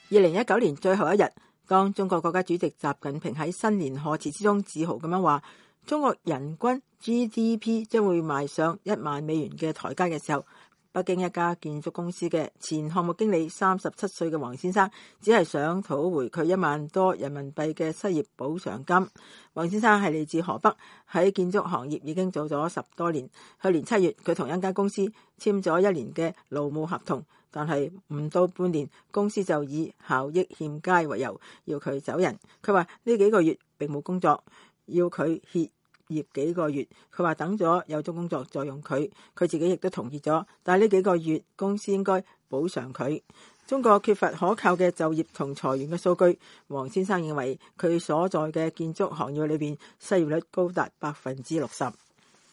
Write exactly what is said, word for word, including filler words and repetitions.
二零一九年最後一日，當中國國家主席習近平喺新年賀詞之中自豪咁樣話，中國人均 G D P 將會邁上一萬美元嘅台階嘅時候，北京一家建築公司嘅前項目經理三十七歲嘅黃先生，只係想討回佢一萬多人民幣嘅失業補償金。黃先生係嚟自河北，喺建築行業已經做咗十多年。去年七月，佢同一間公司簽咗一年嘅勞務合同，但係唔到半年，公司就以效益欠佳為由要佢走人。佢話呢幾個月並冇工作，要佢歇業幾個月。佢話等咗有咗工作再用佢，佢自己亦都同意咗。但係呢幾個月公司應該補償佢。中國缺乏可靠嘅就業同裁員嘅數據，黃先生認為佢所在嘅建築行業裏邊失業率高達百分之六十。